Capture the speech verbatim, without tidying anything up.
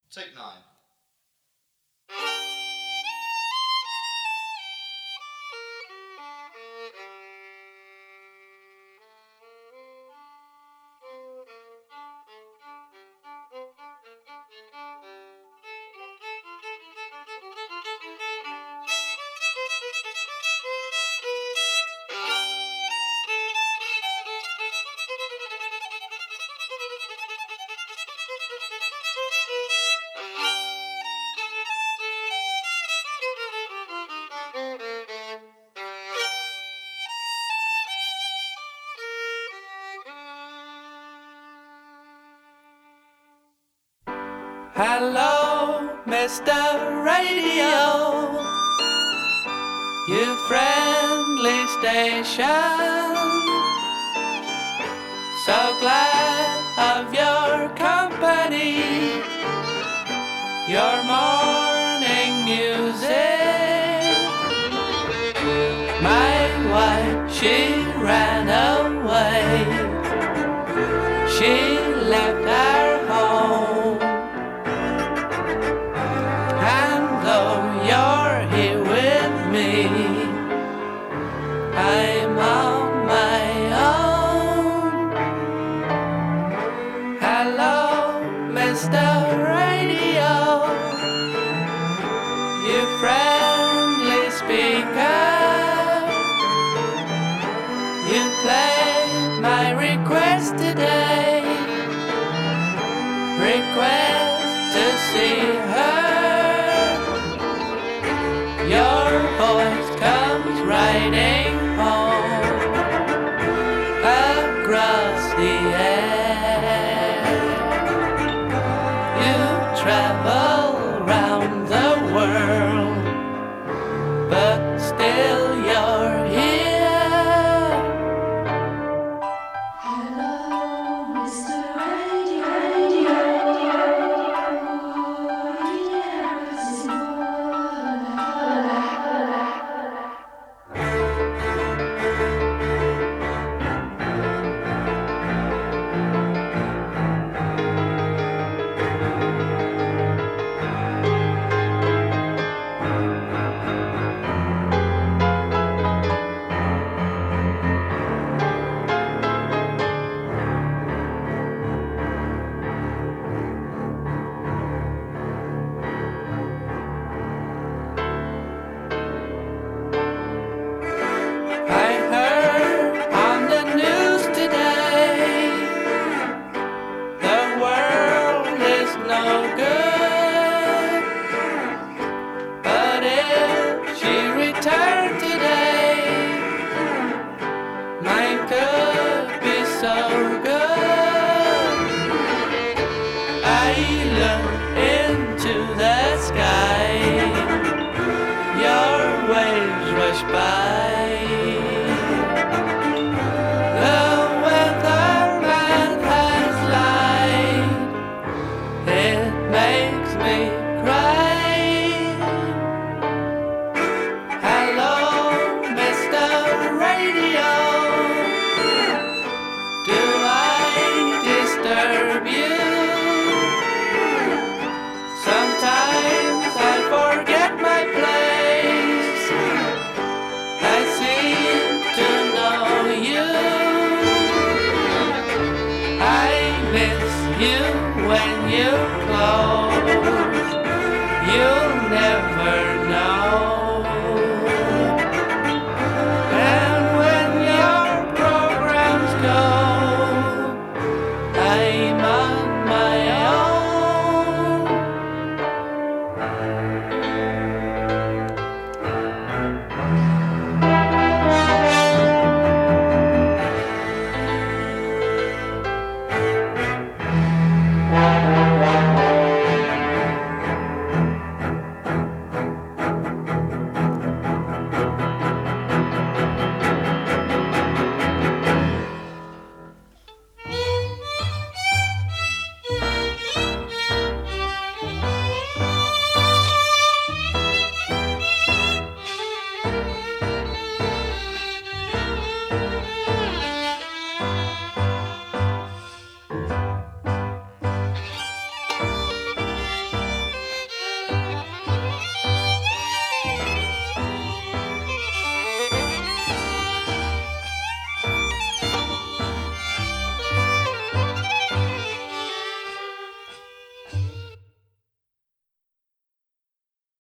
Take nine. Hello, Mister Radio, you friendly station. So glad of your company, your morning music. My wife, she ran away. She left her home. And though you're here with me, I'm on my own. Hello, Mister Radio, you friendly speaker. You played my request today. Request to see her. Your voice comes riding home across the air. You travel round the world, but still you're here. Hello, Mister Radio. Yes, I heard on the news today the world is no good. But if she returned today, mine could be so good. I look into the sky, your waves rush by. The weatherman has lied. It makes me cry. Hello, Mister Radio. Do I disturb you? Sometimes I forget my place. I seem to know you. I miss you when you close. You'll never know. And when your programs go, I